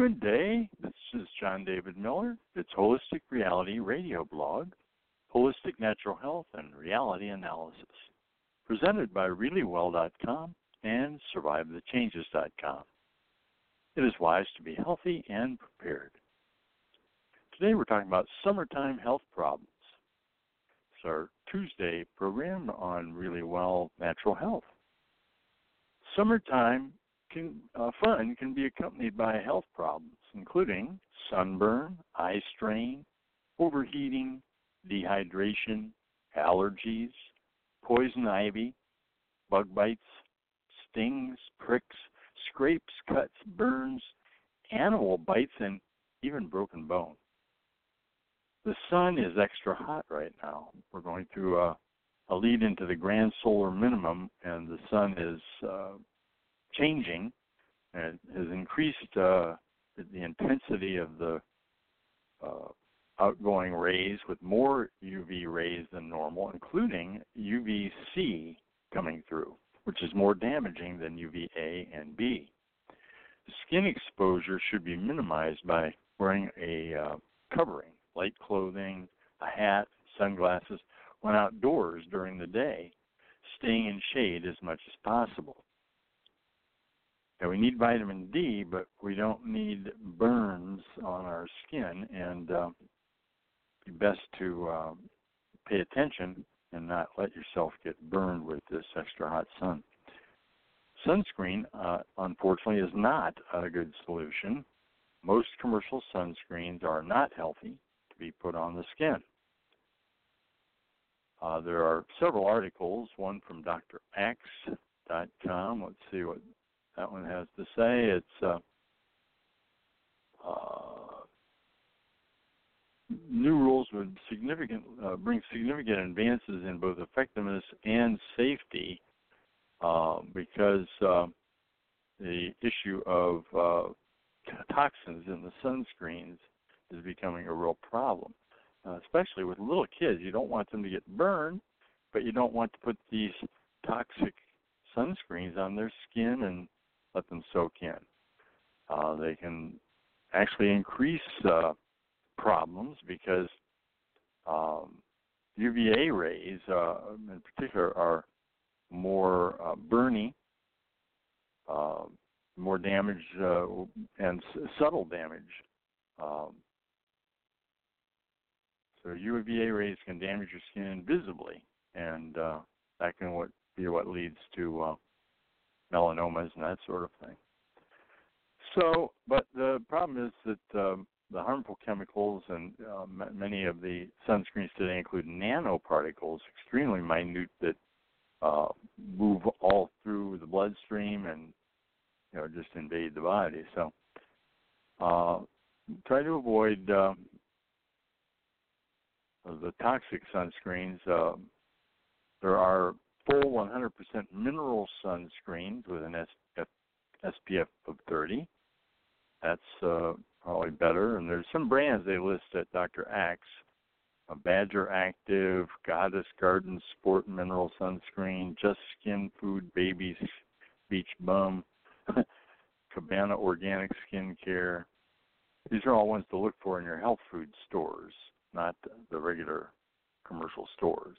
Good day. This is John David Miller. It's Holistic Reality Radio Blog, Holistic Natural Health and Reality Analysis, presented by ReallyWell.com and SurviveTheChanges.com. It is wise to be healthy and prepared. Today we're talking about summertime health problems. It's our Tuesday program on Really Well Natural Health. Summertime fun can be accompanied by health problems, including sunburn, eye strain, overheating, dehydration, allergies, poison ivy, bug bites, stings, pricks, scrapes, cuts, burns, animal bites, and even broken bone. The sun is extra hot right now. We're going through a lead into the grand solar minimum, and the sun is changing, and has increased the intensity of the outgoing rays with more UV rays than normal, including UVC coming through, which is more damaging than UVA and B. Skin exposure should be minimized by wearing a covering, light clothing, a hat, sunglasses, when outdoors during the day, staying in shade as much as possible. Now, we need vitamin D, but we don't need burns on our skin, and it's best to pay attention and not let yourself get burned with this extra hot sun. Sunscreen, unfortunately, is not a good solution. Most commercial sunscreens are not healthy to be put on the skin. There are several articles, one from drax.com. Let's see what that one has to say. It's new rules would bring significant advances in both effectiveness and safety because the issue of toxins in the sunscreens is becoming a real problem, especially with little kids. You don't want them to get burned, but you don't want to put these toxic sunscreens on their skin and let them soak in. They can actually increase problems because UVA rays in particular are more burny, more damage and subtle damage. So UVA rays can damage your skin visibly, and that can be what leads to melanomas and that sort of thing. So, but the problem is that the harmful chemicals and many of the sunscreens today include nanoparticles, extremely minute, that move all through the bloodstream and just invade the body. So try to avoid the toxic sunscreens. There are full 100% mineral sunscreens with an SPF of 30. That's probably better. And there's some brands they list at Dr. Axe: Badger Active, Goddess Garden Sport Mineral Sunscreen, Just Skin Food Babies Beach Bum, Cabana Organic Skincare. These are all ones to look for in your health food stores, not the regular commercial stores.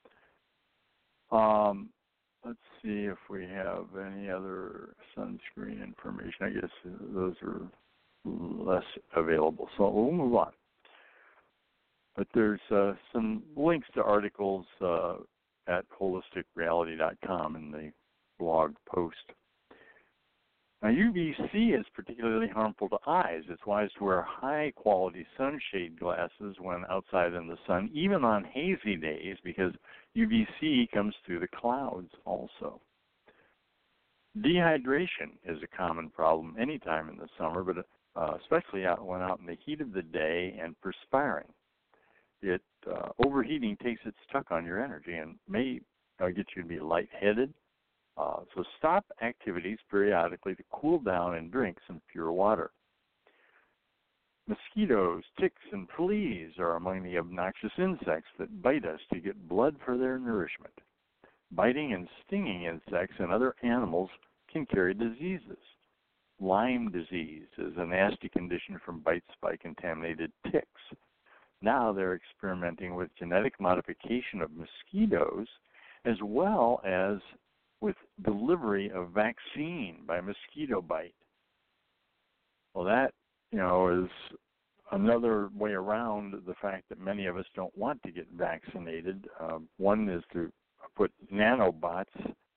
Let's see if we have any other sunscreen information. I guess those are less available, so we'll move on. But there's some links to articles at holisticreality.com in the blog post. Now, UVC is particularly harmful to eyes. It's wise to wear high-quality sunshade glasses when outside in the sun, even on hazy days, because UVC comes through the clouds also. Dehydration is a common problem anytime in the summer, but especially when out in the heat of the day and perspiring. Overheating takes its toll on your energy and may get you to be lightheaded. So stop activities periodically to cool down and drink some pure water. Mosquitoes, ticks, and fleas are among the obnoxious insects that bite us to get blood for their nourishment. Biting and stinging insects and other animals can carry diseases. Lyme disease is a nasty condition from bites by contaminated ticks. Now they're experimenting with genetic modification of mosquitoes as well as with delivery of vaccine by mosquito bite. Well, that, is another way around the fact that many of us don't want to get vaccinated. One is to put nanobots,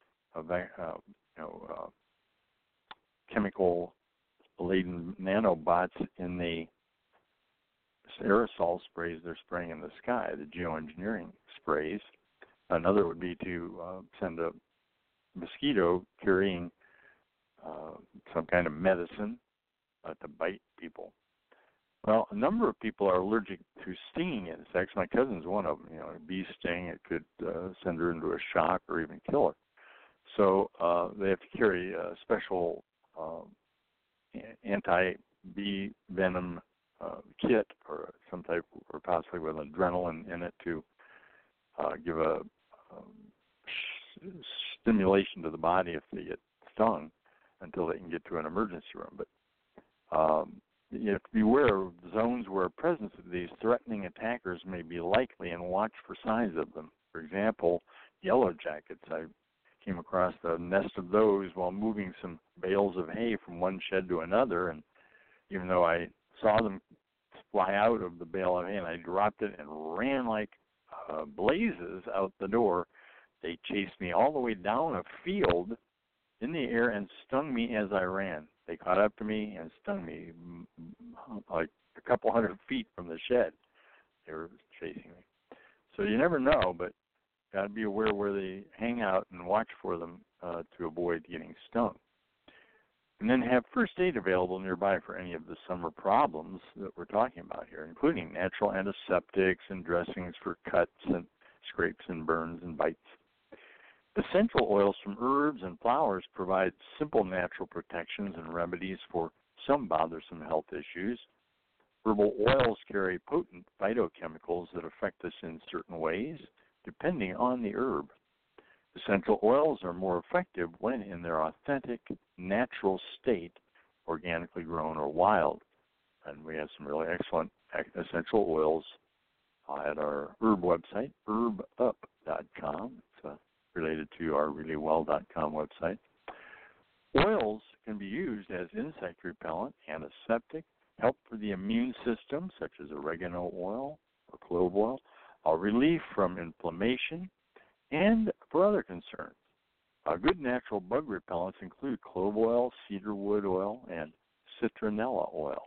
chemical-laden nanobots in the aerosol sprays they're spraying in the sky, the geoengineering sprays. Another would be to send a mosquito carrying some kind of medicine to bite people. Well, a number of people are allergic to stinging insects. My cousin's one of them. A bee sting, it could send her into a shock or even kill her. So they have to carry a special anti-bee venom kit or some type, or possibly with adrenaline in it to give a stimulation to the body if they get stung until they can get to an emergency room. But you have to be aware of zones where presence of these threatening attackers may be likely and watch for signs of them. For example, yellow jackets. I came across a nest of those while moving some bales of hay from one shed to another, and even though I saw them fly out of the bale of hay and I dropped it and ran like blazes out the door, they chased me all the way down a field in the air and stung me as I ran. They caught up to me and stung me like a couple hundred feet from the shed. They were chasing me. So you never know, but got to be aware where they hang out and watch for them to avoid getting stung. And then have first aid available nearby for any of the summer problems that we're talking about here, including natural antiseptics and dressings for cuts and scrapes and burns and bites. Essential oils from herbs and flowers provide simple natural protections and remedies for some bothersome health issues. Herbal oils carry potent phytochemicals that affect us in certain ways, depending on the herb. Essential oils are more effective when in their authentic, natural state, organically grown or wild. And we have some really excellent essential oils at our herb website, herbup.com. It's related to our reallyWell.com website. Oils can be used as insect repellent, antiseptic, help for the immune system, such as oregano oil or clove oil, relief from inflammation, and for other concerns. Good natural bug repellents include clove oil, cedarwood oil, and citronella oil.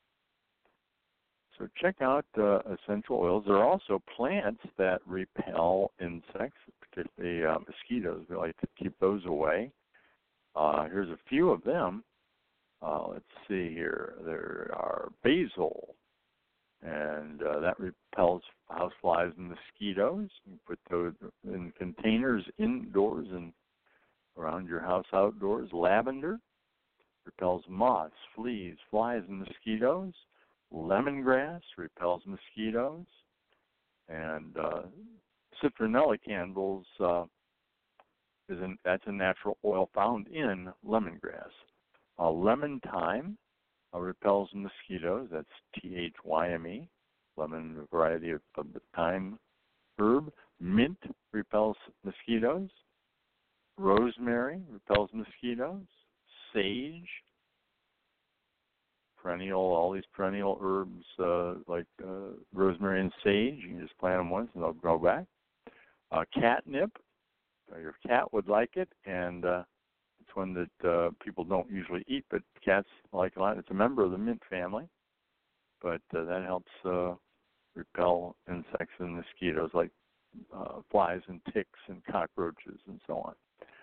So check out essential oils. There are also plants that repel insects, particularly mosquitoes. We like to keep those away. Here's a few of them. Let's see here. There are basil, and that repels houseflies and mosquitoes. You put those in containers indoors and around your house outdoors. Lavender repels moths, fleas, flies, and mosquitoes. Lemongrass repels mosquitoes. And citronella candles, that's a natural oil found in lemongrass. Lemon thyme repels mosquitoes. That's THYME, lemon variety of the thyme herb. Mint repels mosquitoes. Rosemary repels mosquitoes. Sage, perennial, all these perennial herbs like rosemary and sage, you can just plant them once and they'll grow back. Catnip, your cat would like it, and it's one that people don't usually eat, but cats like a lot. It's a member of the mint family, but that helps repel insects and mosquitoes like flies and ticks and cockroaches and so on.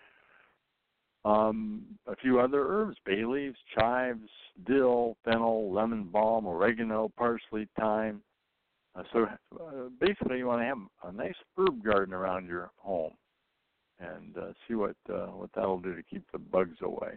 A few other herbs: bay leaves, chives, dill, fennel, lemon balm, oregano, parsley, thyme. So basically you want to have a nice herb garden around your home and see what that'll do to keep the bugs away.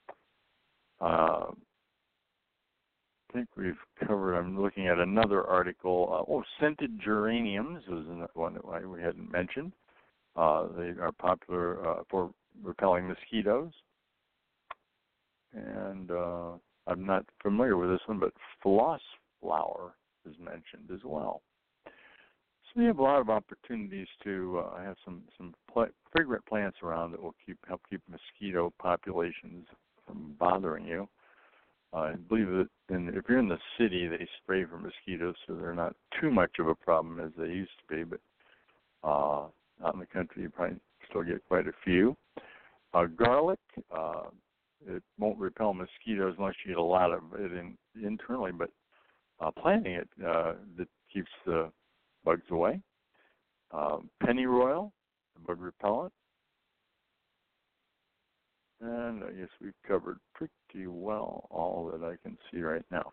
I think we've covered, I'm looking at another article. Scented geraniums was one that we hadn't mentioned. They are popular for repelling mosquitoes. and I'm not familiar with this one, but floss flower is mentioned as well. So we have a lot of opportunities to have some fragrant plants around that will help keep mosquito populations from bothering you. I believe that if you're in the city, they spray for mosquitoes, so they're not too much of a problem as they used to be. But out in the country, you probably still get quite a few. Garlic, it won't repel mosquitoes unless you get a lot of it internally, but planting it that keeps the bugs away. Pennyroyal, the bug repellent. And I guess we've covered pretty well all that I can see right now.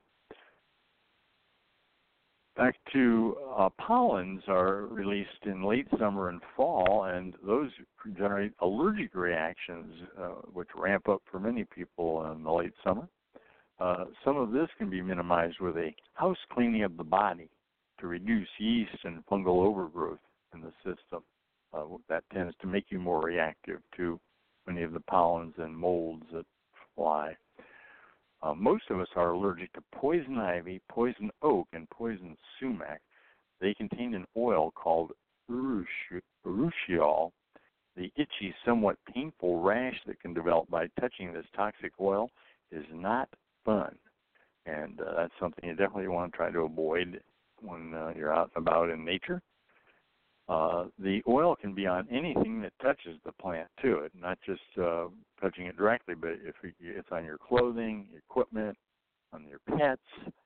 Back to pollens are released in late summer and fall, and those generate allergic reactions, which ramp up for many people in the late summer. Some of this can be minimized with a house cleaning of the body to reduce yeast and fungal overgrowth in the system. That tends to make you more reactive to many of the pollens and molds that fly. Most of us are allergic to poison ivy, poison oak, and poison sumac. They contain an oil called urushiol. The itchy, somewhat painful rash that can develop by touching this toxic oil is not fun. And that's something you definitely want to try to avoid when you're out and about in nature. The oil can be on anything that touches the plant, too, not just touching it directly, but if it's on your clothing, equipment, on your pets,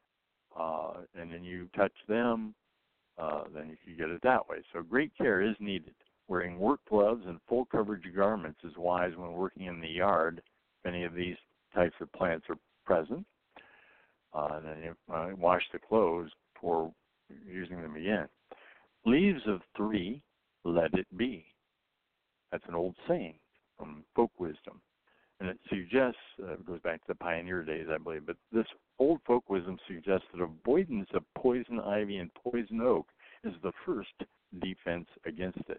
and then you touch them, then you can get it that way. So great care is needed. Wearing work gloves and full coverage garments is wise when working in the yard if any of these types of plants are present. And then you wash the clothes before using them again. Leaves of 3, let it be. That's an old saying from folk wisdom. And it suggests, it goes back to the pioneer days, I believe, but this old folk wisdom suggests that avoidance of poison ivy and poison oak is the first defense against it.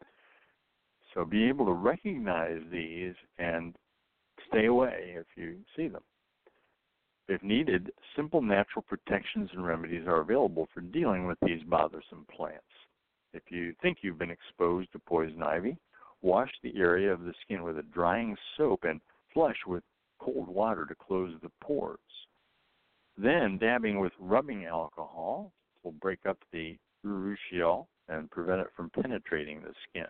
So be able to recognize these and stay away if you see them. If needed, simple natural protections and remedies are available for dealing with these bothersome plants. If you think you've been exposed to poison ivy, wash the area of the skin with a drying soap and flush with cold water to close the pores. Then dabbing with rubbing alcohol will break up the urushiol and prevent it from penetrating the skin.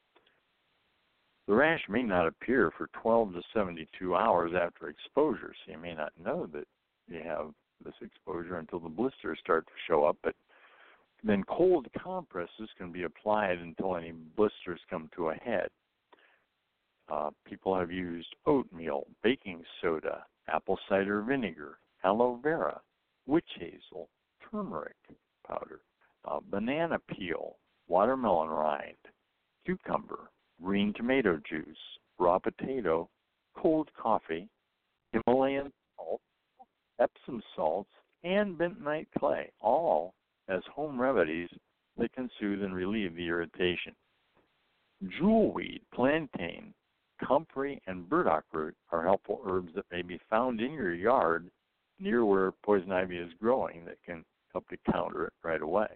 The rash may not appear for 12 to 72 hours after exposure, so you may not know that you have this exposure until the blisters start to show up, but then cold compresses can be applied until any blisters come to a head. People have used oatmeal, baking soda, apple cider vinegar, aloe vera, witch hazel, turmeric powder, banana peel, watermelon rind, cucumber, green tomato juice, raw potato, cold coffee, Himalayan salt, Epsom salts, and bentonite clay, all as home remedies that can soothe and relieve the irritation. Jewelweed, plantain, comfrey, and burdock root are helpful herbs that may be found in your yard near where poison ivy is growing that can help to counter it right away.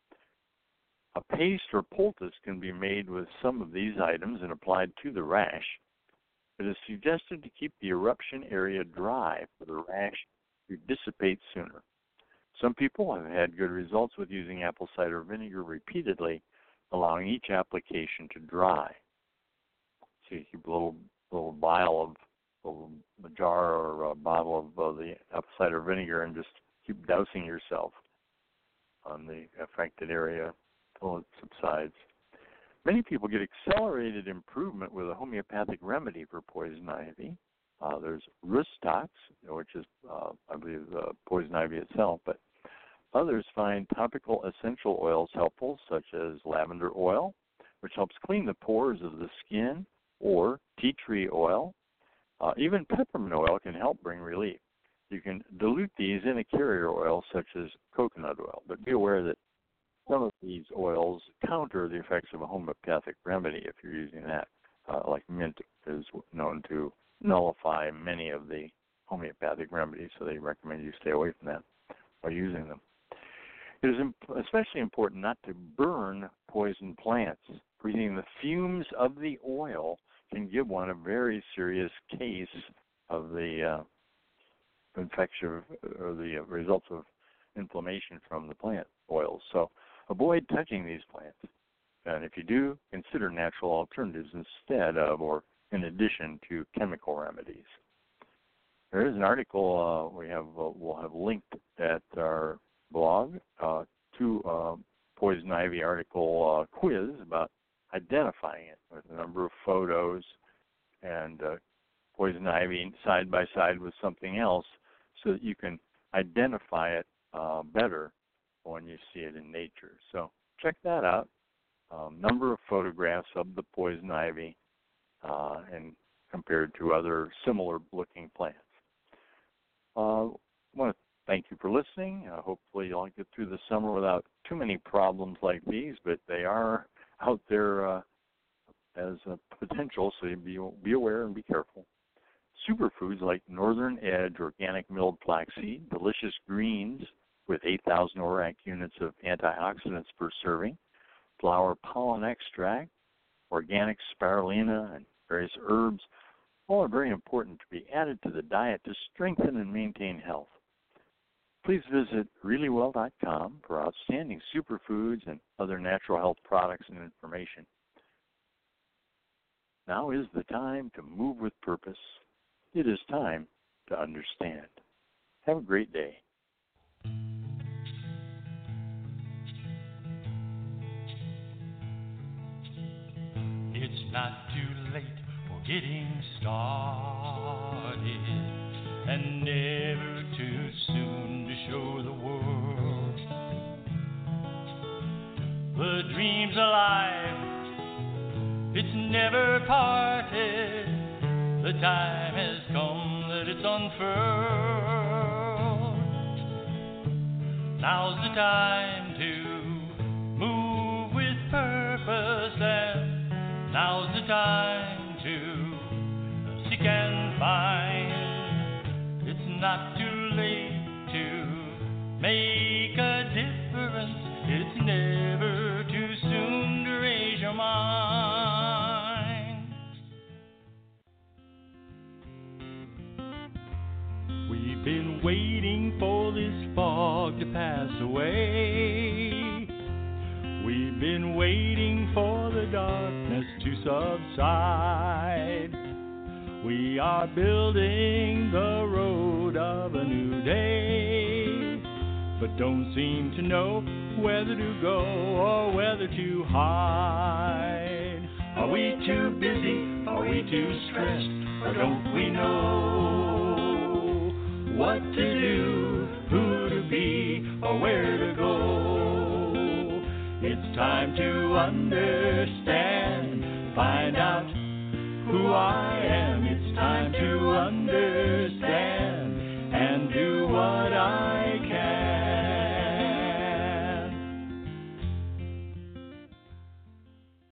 A paste or poultice can be made with some of these items and applied to the rash. It is suggested to keep the eruption area dry for the rash to dissipate sooner. Some people have had good results with using apple cider vinegar repeatedly, allowing each application to dry. So you keep a little vial of a jar or a bottle of the apple cider vinegar and just keep dousing yourself on the affected area until it subsides. Many people get accelerated improvement with a homeopathic remedy for poison ivy. There's Rustox, which is, I believe, poison ivy itself, but others find topical essential oils helpful, such as lavender oil, which helps clean the pores of the skin, or tea tree oil. Even peppermint oil can help bring relief. You can dilute these in a carrier oil, such as coconut oil, but be aware that some of these oils counter the effects of a homeopathic remedy if you're using that, like mint is known to nullify many of the homeopathic remedy, so they recommend you stay away from that by using them. It is especially important not to burn poison plants. Breathing the fumes of the oil can give one a very serious case of the infection or the results of inflammation from the plant oils. So avoid touching these plants. And if you do, consider natural alternatives instead of or in addition to chemical remedies. There is an article we'll have linked at our blog to poison ivy article quiz about identifying it with a number of photos and poison ivy side by side with something else so that you can identify it better when you see it in nature. So check that out. Number of photographs of the poison ivy and compared to other similar looking plants. I want to thank you for listening. Hopefully you'll get through the summer without too many problems like these, but they are out there as a potential, so you be aware and be careful. Superfoods like Northern Edge organic milled flaxseed, delicious greens with 8,000 ORAC units of antioxidants per serving, flower pollen extract, organic spirulina, and various herbs, all are very important to be added to the diet to strengthen and maintain health. Please visit ReallyWell.com for outstanding superfoods and other natural health products and information. Now is the time to move with purpose. It is time to understand. Have a great day. It's not too late for getting started, and never too soon to show the world the dream's alive. It's never parted. The time has come that it's unfurled. Now's the time to move with purpose, and now's the time to seek and find. It's not too late to make a difference. It's never too soon to raise your mind. We've been waiting for this fog to pass away. We've been waiting for the darkness to subside. We are building the road of a new day, but don't seem to know whether to go or whether to hide. Are we too busy? Are we too stressed? Or don't we know what to do, who to be, or where to go? It's time to understand, find out who I am. It's time to understand.